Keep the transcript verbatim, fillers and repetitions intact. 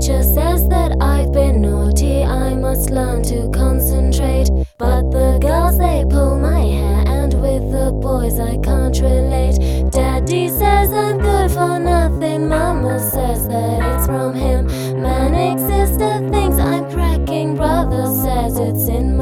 Teacher says that I've been naughty, I must learn to concentrate. But the girls, they pull my hair, and with the boys I can't relate. Daddy says I'm good for nothing, Mama says that it's from him. Manic sister thinks I'm cracking, brother says it's in